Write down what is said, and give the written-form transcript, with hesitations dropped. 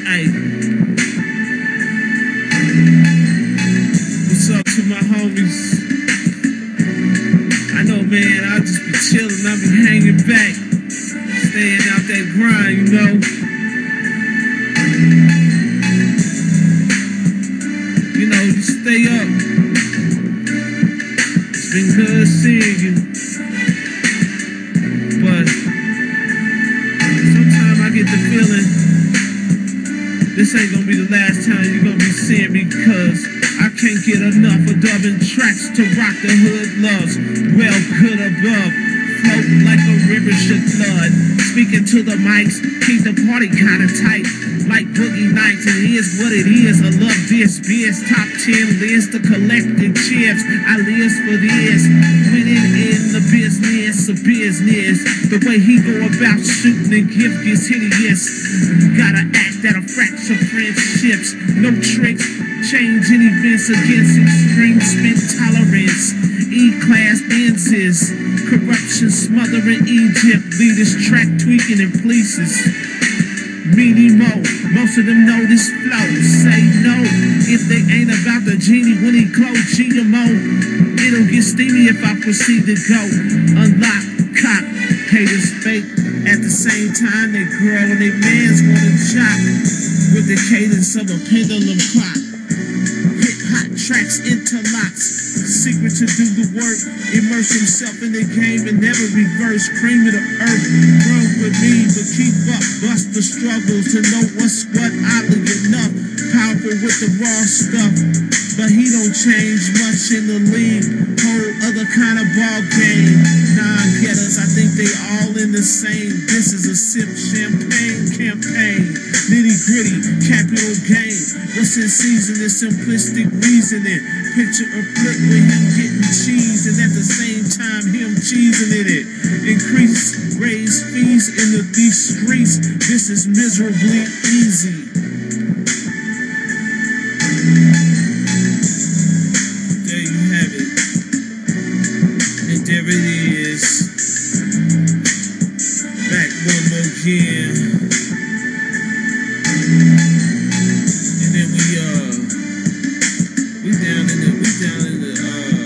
Hey, what's up to my homies? I know, man, I'll just be chillin', I'll be hanging back, staying out that grind, you know. You know, you stay up. It's been good seeing you. But sometimes I get the feeling this ain't gonna be the last time you're gonna be seeing me, cause I can't get enough of dubbing tracks to rock the hood loves. Well, good above, floating like a river should flood. Speaking to the mics, keep the party kinda tight, like Boogie Nights. It is what it is. I love this biz, top 10 list of collecting chips. I live for this, winning in the business of business. The way he go about shooting and gift gets hideous. Gotta act at a fraction friendships, no tricks. Changing events against extreme spin tolerance. E-class Benzes, corruption smothering Egypt. Leaders track tweaking in places. Minimo, most of them know this flow. Say no if they ain't about the genie when he close GMO. It'll get steamy if I proceed to go. Unlock, cop, haters fake. At the same time they grow and they mans wanna chop with the cadence of a pendulum clock. Hot tracks interlocks, secret to do the work, immerse himself in the game and never reverse, cream of the earth, run with me, but keep up, bust the struggles to know what's what, oddly enough, powerful with the raw stuff, but he don't change much in the league, whole other kind of ball game, non-getters, I think they all in the same, this is a sip champagne campaign, nitty-gritty, capital gain, what's in season is simplistic reasoning. Picture a flip with him getting cheese and at the same time him cheesing in it. Increase, raise fees in these streets. This is miserably easy. There you have it. And there it is. Back one more again. And then we down in the